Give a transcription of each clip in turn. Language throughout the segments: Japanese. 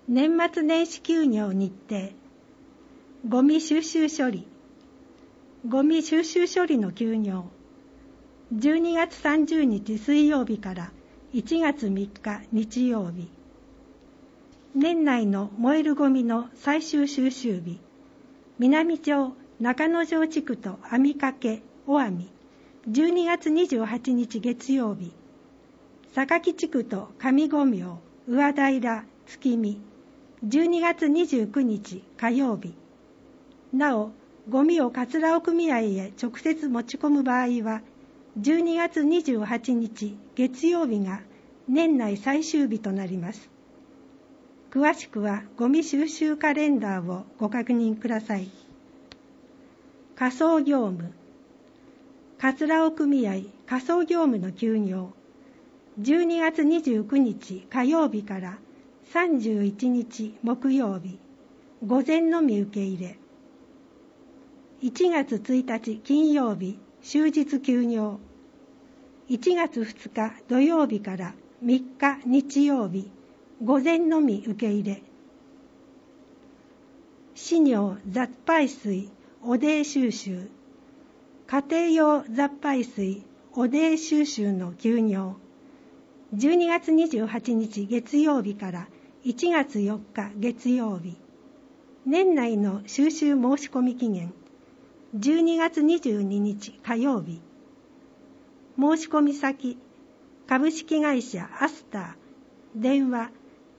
年末年始休業日程、ゴミ収集処理、ゴミ収集処理の休業、12月30日水曜日から1月3日日曜日、年内の燃えるゴミの最終収集日、南町中之条地区と網掛尾網、12月28日月曜日、榊地区と上五明、上平、月見、12月29日火曜日。なお、ゴミを桂尾組合へ直接持ち込む場合は、12月28日月曜日が年内最終日となります。詳しくはゴミ収集カレンダーをご確認ください。仮装業務、桂尾組合仮装業務の休業、12月29日火曜日から31日木曜日、午前のみ受け入れ。1月1日金曜日、終日休業。1月2日土曜日から3日日曜日、午前のみ受け入れ。飼料雑排水汚泥収集、家庭用雑排水汚泥収集の休業。12月28日月曜日から1月4日月曜日、年内の収集申し込み期限、12月22日火曜日、申し込み先、株式会社アスター、電話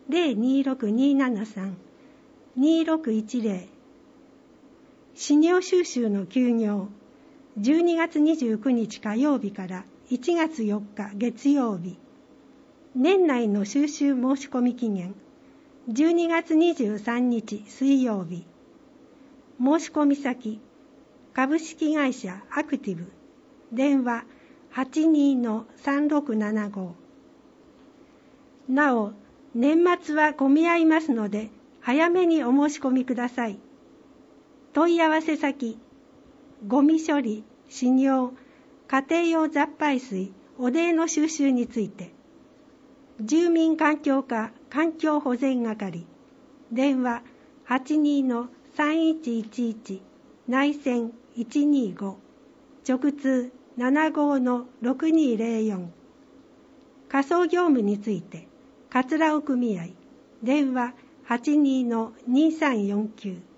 026-273-2610、飼料収集の休業、12月29日火曜日から1月4日月曜日、年内の収集申し込み期限、12月23日水曜日、申し込み先、株式会社アクティブ、電話 82-3675。なお、年末は混み合いますので、早めにお申し込みください。問い合わせ先、ゴミ処理、飼料、家庭用雑排水、汚泥の収集について、住民環境課環境保全係、電話 82-3111 内線125、直通75-6204。仮装業務について、桂尾組合、電話 82-2349。